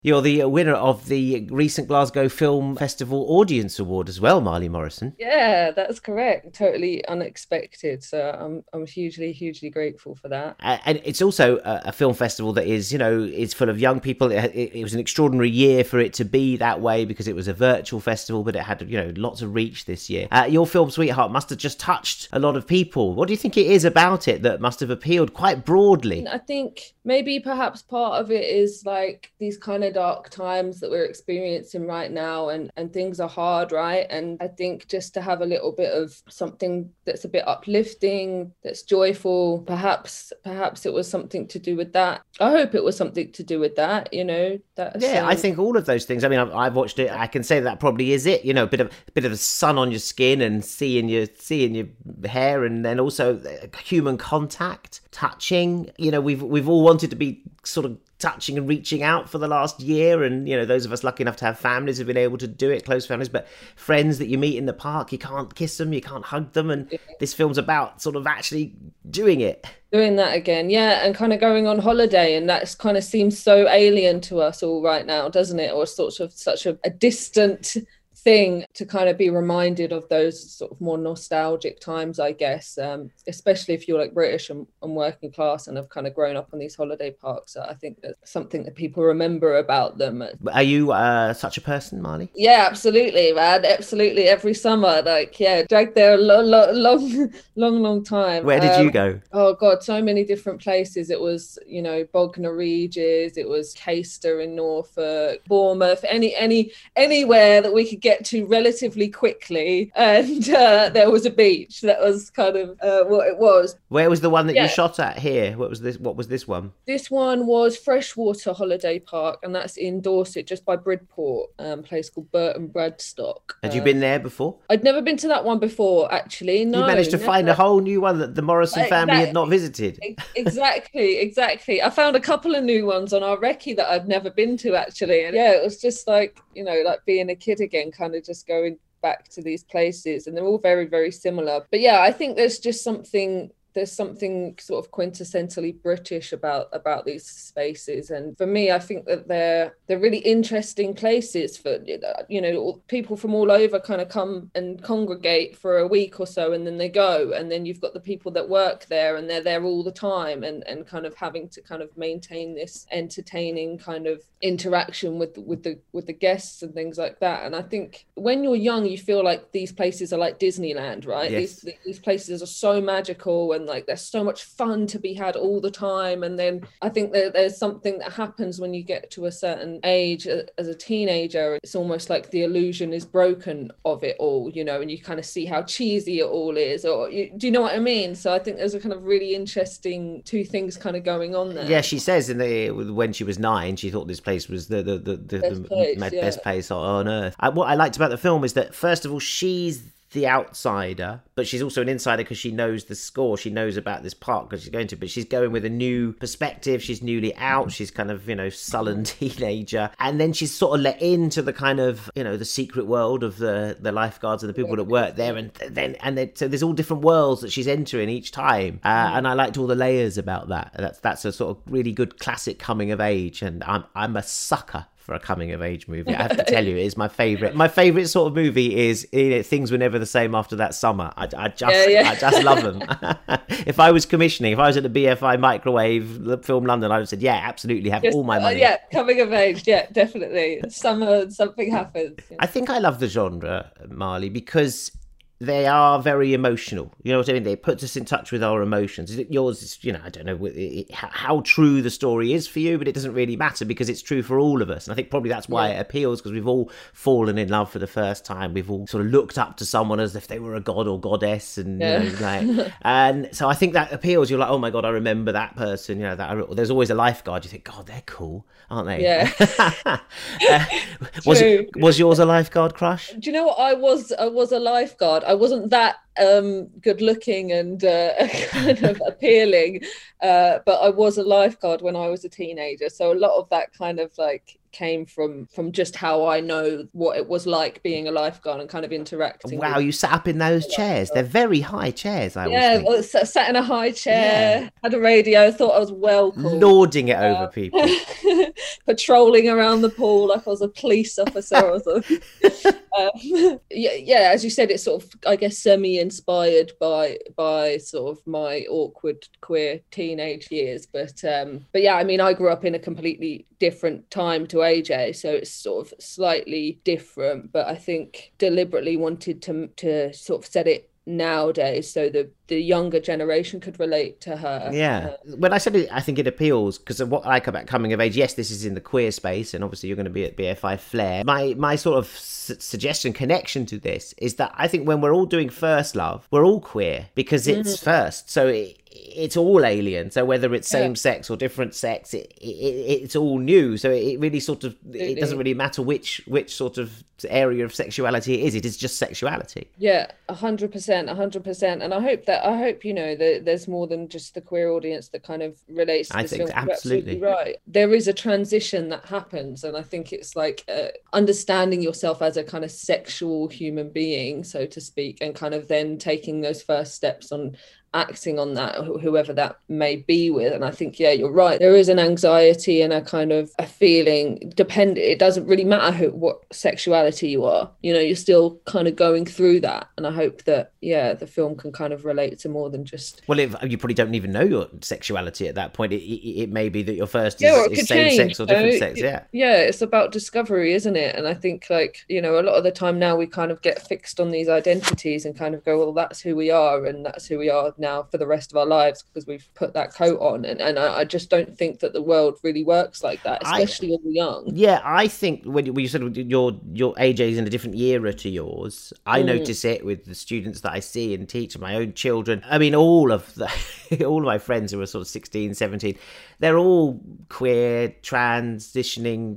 You're the winner of the recent Glasgow Film Festival Audience Award as well, Marley Morrison. Yeah, that's correct. Totally unexpected. So I'm hugely, hugely grateful for that. And it's also a film festival that is, is full of young people. It was an extraordinary year for it to be that way because it was a virtual festival, but it had, lots of reach this year. Your film, Sweetheart, must have just touched a lot of people. What do you think it is about it that must have appealed quite broadly? I think maybe perhaps part of it is like these kind of dark times that we're experiencing right now, and things are hard, right? And I think just to have a little bit of something that's a bit uplifting, that's joyful, perhaps it was something to do with that. I hope it was something to do with that, I think all of those things. I mean, I've watched it. I can say that probably is it. A bit of the sun on your skin and seeing your hair, and then also human contact, touching. We've all wanted to be sort of touching and reaching out for the last year, and those of us lucky enough to have families have been able to do it, close families, but friends that you meet in the park, you can't kiss them, you can't hug them, and this film's about sort of actually doing that again. Yeah, and kind of going on holiday, and that's kind of seems so alien to us all right now, doesn't it? Or sort of such a distant thing to kind of be reminded of those sort of more nostalgic times, I guess, especially if you're like British and working class and have kind of grown up on these holiday parks. I think that's something that people remember about them. Are you such a person, Marley? Yeah, absolutely, man. Absolutely. Every summer, dragged there a long time. Where did you go? Oh God, so many different places. It was, Bognor Regis, it was Caister in Norfolk, Bournemouth, anywhere that we could get to relatively quickly, and there was a beach. That was kind of what it was. Where was the one that you shot at here? What was this one? This one was Freshwater Holiday Park, and that's in Dorset, just by Bridport, a place called Burton Bradstock. Had you been there before? I'd never been to that one before, actually. No, you managed to find a whole new one that the Morrison family had not visited. Exactly. I found a couple of new ones on our recce that I'd never been to, actually. And yeah, it was just like being a kid again, kind of just going back to these places, and they're all very, very similar. But yeah, I think there's something sort of quintessentially British about these spaces, and for me I think that they're really interesting places for people from all over kind of come and congregate for a week or so, and then they go, and then you've got the people that work there and they're there all the time, and kind of having to kind of maintain this entertaining kind of interaction with the guests and things like that. And I think when you're young you feel like these places are like Disneyland, right? Yes. These places are so magical, and like there's so much fun to be had all the time. And then I think that there's something that happens when you get to a certain age as a teenager. It's almost like the illusion is broken of it all, and you kind of see how cheesy it all is, do you know what I mean? So I think there's a kind of really interesting two things kind of going on there. Yeah, she says when she was 9 she thought this place was the best place on earth. What I liked about the film is that first of all she's the outsider, but she's also an insider because she knows the score. She knows about this park because she's going to, but she's going with a new perspective. She's newly out. She's kind of, sullen teenager. And then she's sort of let into the kind of, the secret world of the lifeguards and the people that work there. So there's all different worlds that she's entering each time. And I liked all the layers about that. That's a sort of really good classic coming of age. And I'm a sucker for a coming of age movie. I have to tell you, it is my favorite. My favorite sort of movie is Things Were Never the Same After That Summer. I just love them. If I was at the BFI Microwave Film London, I would have said, yeah, absolutely, have all my money. Yeah, coming of age, yeah, definitely. Summer, something happens. I think I love the genre, Marley, because they are very emotional. You know what I mean? They put us in touch with our emotions. Yours is, I don't know how true the story is for you, but it doesn't really matter because it's true for all of us. And I think probably that's why it appeals, because we've all fallen in love for the first time. We've all sort of looked up to someone as if they were a god or goddess. And, and so I think that appeals. You're like, oh my God, I remember that person. There's always a lifeguard. You think, God, they're cool, aren't they? Yeah. Was yours a lifeguard crush? Do you know what? I was a lifeguard. I wasn't that good looking and kind of appealing, but I was a lifeguard when I was a teenager, so a lot of that kind of like came from just how I know what it was like being a lifeguard and kind of interacting. Wow, you sat up in those chairs. They're very high chairs, I always think. Well, sat in a high chair, had a radio, thought I was well cool. Lording it over people. Patrolling around the pool like I was a police officer or something. As you said, it's sort of, I guess, semi-inspired by sort of my awkward queer teenage years. But yeah, I mean, I grew up in a completely different time to AJ, so it's sort of slightly different, but I think deliberately wanted to sort of set it nowadays so the younger generation could relate to her. When I said it, I think it appeals because of what I like about coming of age. Yes, this is in the queer space, and obviously you're going to be at BFI Flair. My sort of suggestion connection to this is that I think when we're all doing First Love, we're all queer because it's first, so it's all alien. So whether it's same sex or different sex, it's all new. So it really sort of it doesn't really matter which sort of area of sexuality it is. It is just sexuality. 100%. And I hope you know that there's more than just the queer audience that kind of relates to this film. Absolutely right. There is a transition that happens, and I think it's like understanding yourself as a kind of sexual human being, so to speak, and kind of then taking those first steps on acting on that, whoever that may be with. And I think, you're right, there is an anxiety and a kind of a feeling, it doesn't really matter what sexuality you are, you know, you're still kind of going through that. And I hope that the film can kind of relate to more than just, well, if you probably don't even know your sexuality at that point, it may be that your first is same sex or different sex. It's about discovery, isn't it? And I think, like, you know, a lot of the time now we kind of get fixed on these identities and kind of go, well, that's who we are, and that's who we are now for the rest of our lives because we've put that coat on, and I just don't think that the world really works like that, especially when we're young. I think when you said your AJ is in a different era to yours, I notice it with the students that I see and teach, my own children. I mean, all of my friends who are sort of 16, 17, they're all queer, transitioning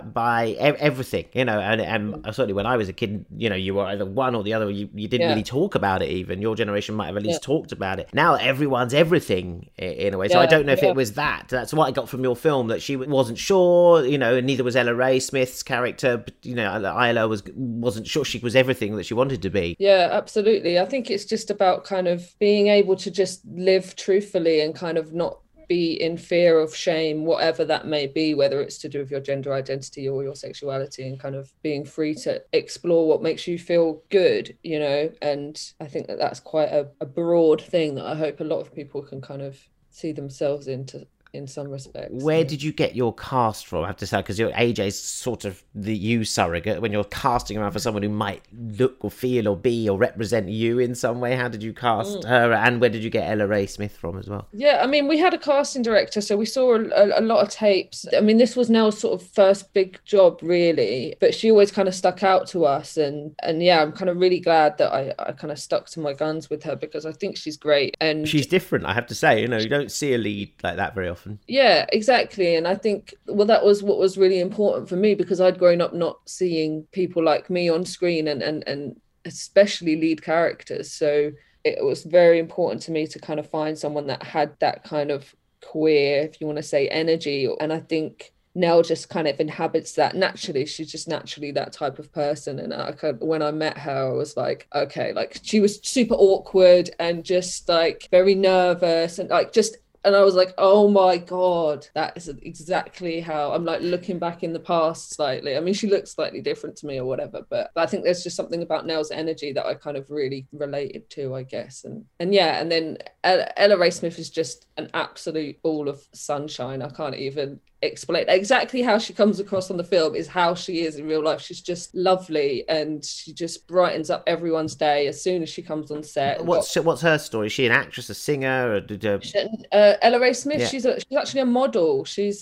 by everything, you know, and certainly when I was a kid, you know, you were either one or the other. You didn't really talk about it. Even your generation might have at least talked about it. Now everyone's everything in a way. So I don't know if it was that. That's what I got from your film, that she wasn't sure, you know, and neither was Ella Ray Smith's character. But, you know, Isla wasn't sure she was everything that she wanted to be. Yeah, absolutely. I think it's just about kind of being able to just live truthfully and kind of not be in fear of shame, whatever that may be, whether it's to do with your gender identity or your sexuality, and kind of being free to explore what makes you feel good, you know. And I think that that's quite a broad thing that I hope a lot of people can kind of see themselves into in some respects. Where did you get your cast from? I have to say, because your AJ's sort of the you surrogate when you're casting around for someone who might look or feel or be or represent you in some way. How did you cast her, and where did you get Ella Ray Smith from as well? Yeah, I mean, we had a casting director, so we saw a lot of tapes. I mean, this was Nell's sort of first big job, really, but she always kind of stuck out to us, and yeah, I'm kind of really glad that I kind of stuck to my guns with her, because I think she's great. And she's different, I have to say. You know, you don't see a lead like that very often. Yeah, exactly. And I think, well, that was what was really important for me, because I'd grown up not seeing people like me on screen, and especially lead characters. So it was very important to me to kind of find someone that had that kind of queer, if you want to say, energy. And I think Nell just kind of inhabits that naturally. She's just naturally that type of person. And when I met her, I was like, okay, like, she was super awkward and just like very nervous and like just. And I was like, oh my God, that is exactly how I'm, like, looking back in the past slightly. I mean, she looks slightly different to me or whatever, but I think there's just something about Nell's energy that I kind of really related to, I guess. And then Ella Ray Smith is just an absolute ball of sunshine. I can't even explain exactly how she comes across on the film is how she is in real life. She's just lovely, and she just brightens up everyone's day as soon as she comes on set. What's her story? Is she an actress, a singer, or Ella Ray Smith? Yeah. She's actually a model. She's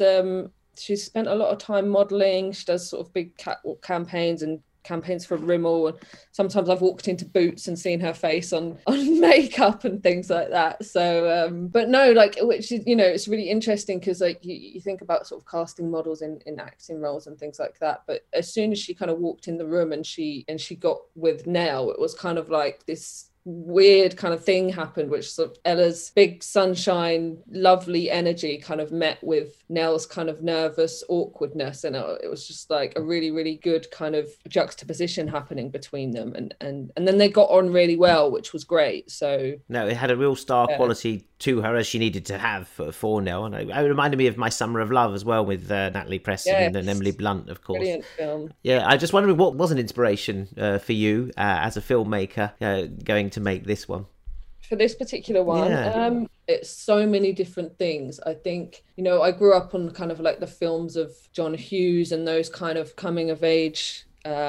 spent a lot of time modeling. She does sort of big catwalk campaigns and campaigns for Rimmel, and sometimes I've walked into Boots and seen her face on makeup and things like that. So but no, like, which is, you know, it's really interesting because, like, you think about sort of casting models in acting roles and things like that, but as soon as she kind of walked in the room and she got with Nell, it was kind of like this weird kind of thing happened, which sort of Ella's big sunshine, lovely energy kind of met with Nell's kind of nervous awkwardness, and it was just like a really, really good kind of juxtaposition happening between them, and then they got on really well, which was great. So no, it had a real star quality to her, as she needed to have for Nell, and it reminded me of My Summer of Love as well, with Natalie Preston and Emily Blunt, of course. Brilliant film. Yeah, I just wondering what was an inspiration for you as a filmmaker going to make this one? For this particular one, it's so many different things. I think, I grew up on kind of like the films of John Hughes and those kind of coming of age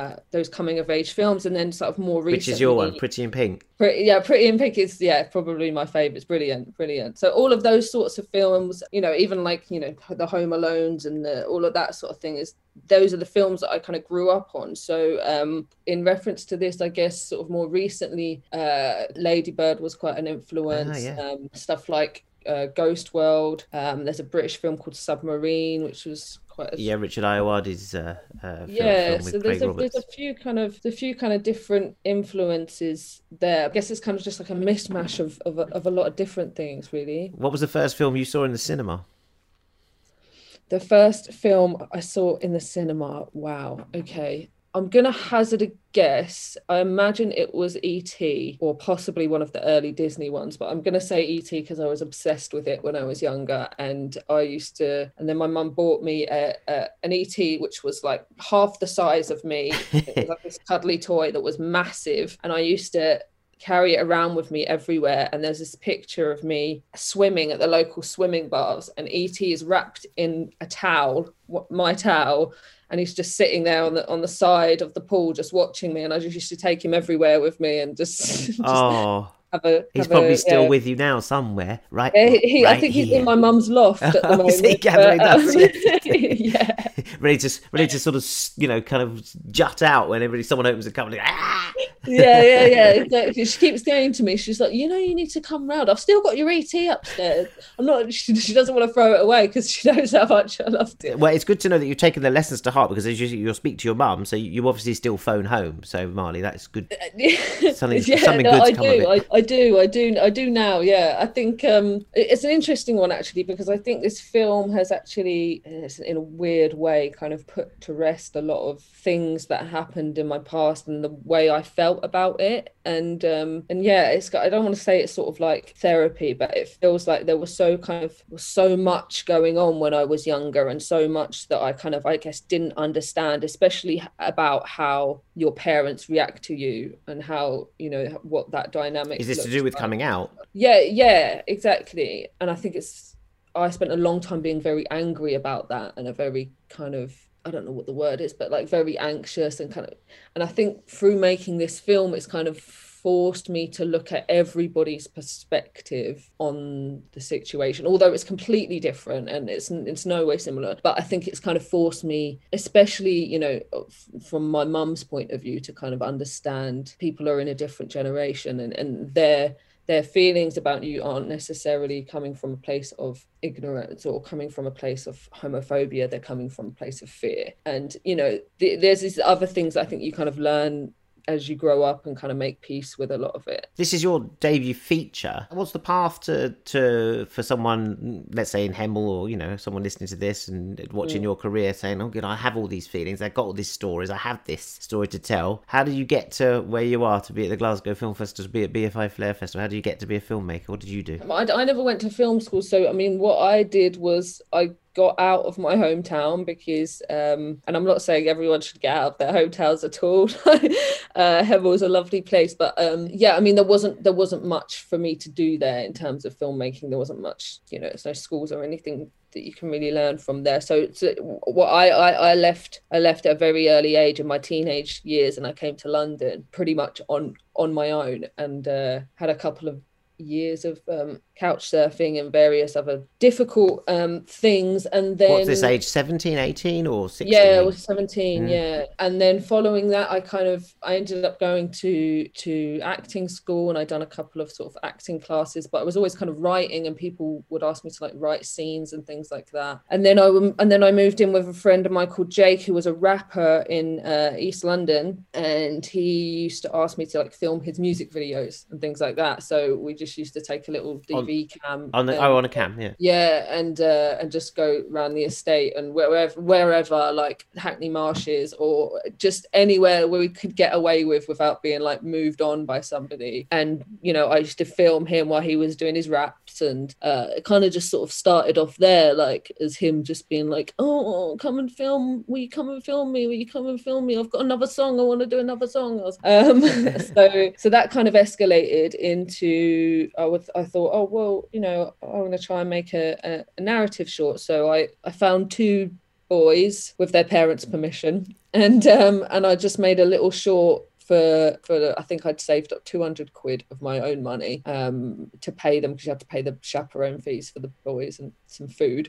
films, and then sort of more recently, which is your one, Pretty in Pink. Pretty in Pink is probably my favorite. It's brilliant. So all of those sorts of films, even like the Home Alones and all of that sort of thing, those are the films that I kind of grew up on. So in reference to this, I guess sort of more recently, Lady Bird was quite an influence. Stuff like Ghost World. There's a British film called Submarine, which was Richard Ayoade's film with so Craig Roberts. There's a few kind of different influences there. I guess it's kind of just like a mishmash of a lot of different things, really. What was the first film you saw in the cinema? The first film I saw in the cinema, wow, okay. I'm going to hazard a guess. I imagine it was E.T. or possibly one of the early Disney ones, but I'm going to say E.T. because I was obsessed with it when I was younger. And then my mum bought me an E.T. which was like half the size of me. It was like this cuddly toy that was massive. And I used to carry it around with me everywhere, and there's this picture of me swimming at the local swimming bars, and E.T. is wrapped in a towel, my towel, and he's just sitting there on the side of the pool just watching me, and I just used to take him everywhere with me and just he's probably still with you now somewhere, right? I think he's in my mum's loft at the moment. ready to sort of kind of jut out whenever someone opens a cupboard. Exactly. She keeps saying to me, she's like, you need to come round. I've still got your ET upstairs. She doesn't want to throw it away because she knows how much I loved it. Well, it's good to know that you've taken the lessons to heart, because as you'll speak to your mum, so you obviously still phone home. So Marley, that's good. Something good's come of it. I do now. Yeah, I think it's an interesting one actually, because I think this film has actually, in a weird way, kind of put to rest a lot of things that happened in my past and the way I felt about it. And I don't want to say it's sort of like therapy, but it feels like there was so much going on when I was younger, and so much that I guess didn't understand, especially about how your parents react to you and how what that dynamic is. This to do with coming out? Yeah, exactly. And I think I spent a long time being very angry about that, and a very kind of, I don't know what the word is, but like very anxious and I think through making this film, it's kind of forced me to look at everybody's perspective on the situation, although it's completely different and it's no way similar. But I think it's kind of forced me, especially, from my mum's point of view, to kind of understand people are in a different generation, and their feelings about you aren't necessarily coming from a place of ignorance or coming from a place of homophobia. They're coming from a place of fear. And, there's these other things I think you kind of learn as you grow up and kind of make peace with a lot of it. This is your debut feature. What's the path to for someone, let's say in Hemel, or someone listening to this and watching your career, saying, "Oh, I have all these feelings. I got all these stories. I have this story to tell." How do you get to where you are, to be at the Glasgow Film Festival, to be at BFI Flair Festival? How do you get to be a filmmaker? What did you do? I never went to film school, so I mean, what I did was I got out of my hometown because and I'm not saying everyone should get out of their hometowns at all. Hemel is a lovely place, but I mean, there wasn't much for me to do there in terms of filmmaking. There wasn't much, there's no schools or anything that you can really learn from there. So what I left at a very early age in my teenage years, and I came to London pretty much on my own, and had a couple of years of couch surfing and various other difficult things. And then what's this age, 17, 18 or 16? Yeah, I was 17. Yeah. And then following that, I ended up going to acting school, and I'd done a couple of sort of acting classes, but I was always kind of writing, and people would ask me to like write scenes and things like that. And then I moved in with a friend of mine called Jake, who was a rapper in East London, and he used to ask me to like film his music videos and things like that. So we just used to take a little DV cam on a cam, and just go around the estate and wherever like Hackney Marshes or just anywhere where we could get away without being like moved on by somebody. And you know, I used to film him while he was doing his raps, and it kind of just sort of started off there, like as him just being like, oh, come and film, will you come and film me, I've got another song, I want to do another song. So that kind of escalated into I thought, oh well, you know, I want to try and make a narrative short. So I found two boys with their parents' permission, and I just made a little short for I think I'd saved up 200 quid of my own money to pay them, because you had to pay the chaperone fees for the boys and some food,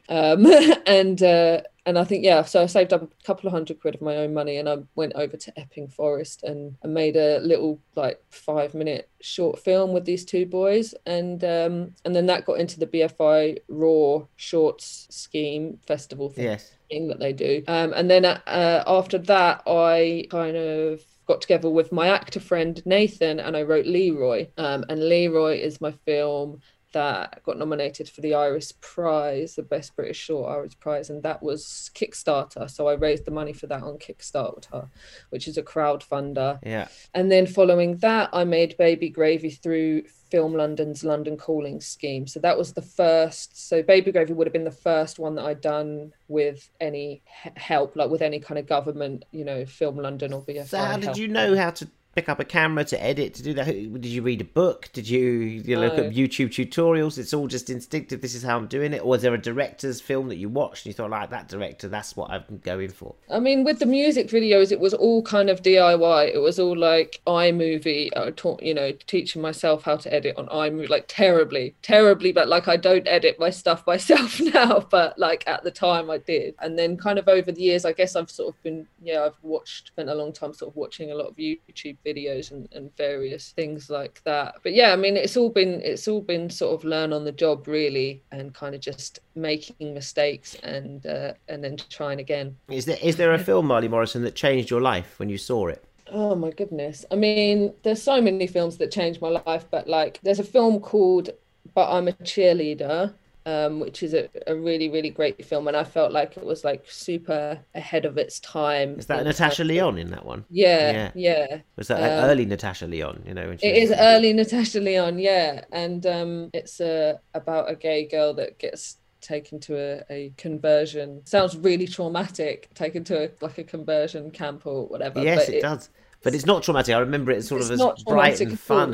and I think, yeah, so I saved up a couple of hundred quid of my own money, and I went over to Epping Forest and made a little like 5-minute short film with these two boys, and then that got into the BFI Raw Shorts scheme festival thing, yes, that they do, and then after that I kind of got together with my actor friend Nathan, and I wrote Leroy, and Leroy is my film that got nominated for the Iris Prize, the Best British Short Iris Prize, and that was Kickstarter. So I raised the money for that on Kickstarter, which is a crowdfunder. Yeah. And then following that, I made Baby Gravy through Film London's London Calling scheme. So that was the first. So Baby Gravy would have been the first one that I'd done with any help, like with any kind of government, you know, Film London or BFI. So how did you know how to pick up a camera, to edit, to do that? Did you read a book? Did you look at YouTube tutorials? It's all just instinctive, this is how I'm doing it? Or was there a director's film that you watched and you thought, like, that director, that's what I'm going for? I mean, with the music videos, it was all kind of DIY. It was all like iMovie, teaching myself how to edit on iMovie, like terribly, but like I don't edit my stuff myself now, but like at the time I did. And then kind of over the years, I guess I've sort of been, spent a long time sort of watching a lot of YouTube videos and various things like that. But yeah, I mean, it's all been sort of learn on the job really, and kind of just making mistakes and then trying again. Is there a film, Marley Morrison, that changed your life when you saw it? Oh my goodness. I mean, there's so many films that changed my life, but like there's a film called But I'm a Cheerleader, which is a really, really great film, and I felt like it was like super ahead of its time. Is that Natasha Lyonne in that one? Yeah. Was that like early Natasha Lyonne? It is early Natasha Lyonne, yeah, and it's about a gay girl that gets taken to a conversion. Sounds really traumatic. Taken to a conversion camp or whatever. Yes, but it does. But it's not traumatic. I remember it sort of as bright and fun.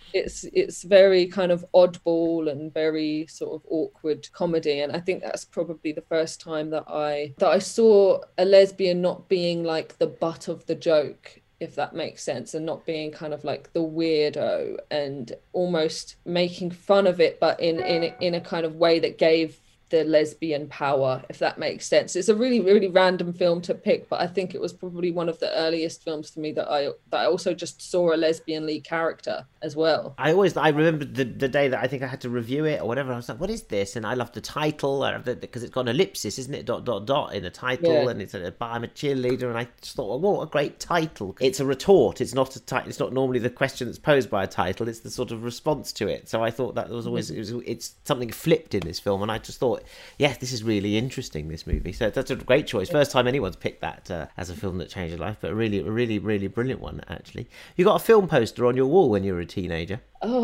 It's very kind of oddball and very sort of awkward comedy, and I think that's probably the first time that I saw a lesbian not being like the butt of the joke, if that makes sense, and not being kind of like the weirdo and almost making fun of it, but in a kind of way that gave the lesbian power, if that makes sense. It's a really, really random film to pick, but I think it was probably one of the earliest films for me that I also just saw a lesbian lead character as well. I remember the day that I think I had to review it or whatever. I was like, what is this? And I love the title because it's got an ellipsis, isn't it? ... in the title, yeah. And it's I'm a cheerleader, and I just thought, well, what a great title. It's a retort. It's not it's not normally the question that's posed by a title. It's the sort of response to it. So I thought that was always it's something flipped in this film, and I just thought, yes, this is really interesting, this movie. So that's a great choice. First time anyone's picked that as a film that changed your life, but a really, really, really brilliant one, actually. You got a film poster on your wall when you were a teenager?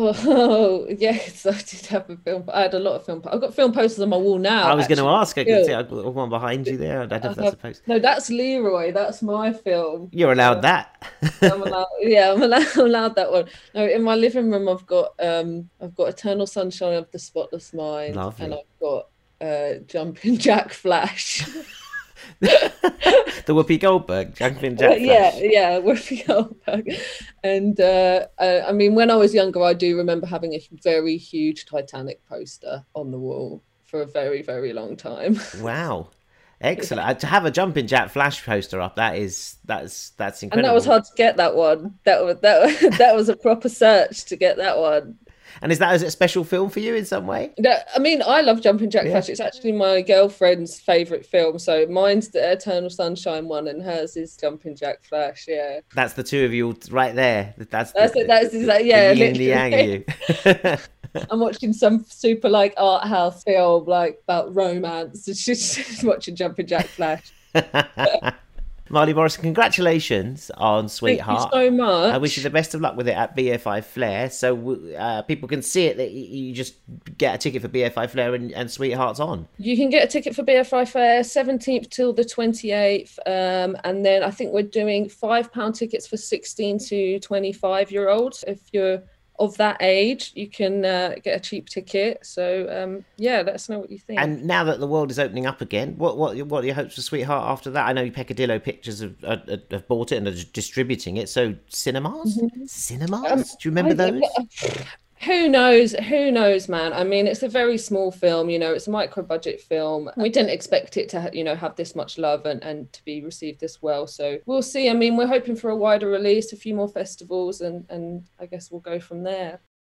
Oh yes, I did have a film. I had a lot of film. I've got film posters on my wall now. I was going to ask. I could see I've got one behind you there. I don't know if that's a poster. No, that's Leroy. That's my film. You're allowed that. I'm allowed that one. No, in my living room, I've got Eternal Sunshine of the Spotless Mind. Lovely. And I've got Jumping Jack Flash. The Whoopi Goldberg, Jumping Jack Flash. Yeah, Whoopi Goldberg. And I mean, when I was younger, I do remember having a very huge Titanic poster on the wall for a very, very long time. Wow. Excellent. Yeah. To have a Jumping Jack Flash poster up, that's incredible. And that was hard to get, that one. That was a proper search to get that one. And is that a special film for you in some way? No, I mean, I love Jumping Jack Flash. It's actually my girlfriend's favourite film. So mine's the Eternal Sunshine one, and hers is Jumping Jack Flash. Yeah, that's the two of you right there. That's yeah, the yin and the yang of you. I'm watching some super like art house film like about romance, and she's watching Jumping Jack Flash. Marley Morrison, congratulations on Sweetheart. Thank you so much. I wish you the best of luck with it at BFI Flair. So people can see it, that you just get a ticket for BFI Flair and Sweetheart's on. You can get a ticket for BFI Flair 17th till the 28th. And then I think we're doing £5 tickets for 16 to 25-year-olds. If you're of that age, you can get a cheap ticket. So let us know what you think. And now that the world is opening up again, what are your hopes for Sweetheart after that? I know Peccadillo Pictures have bought it and are distributing it. So cinemas, do you remember those? Who knows, man. I mean, it's a very small film, it's a micro budget film. We didn't expect it to have this much love and to be received this well, so we'll see. I mean, we're hoping for a wider release, a few more festivals, and I guess we'll go from there.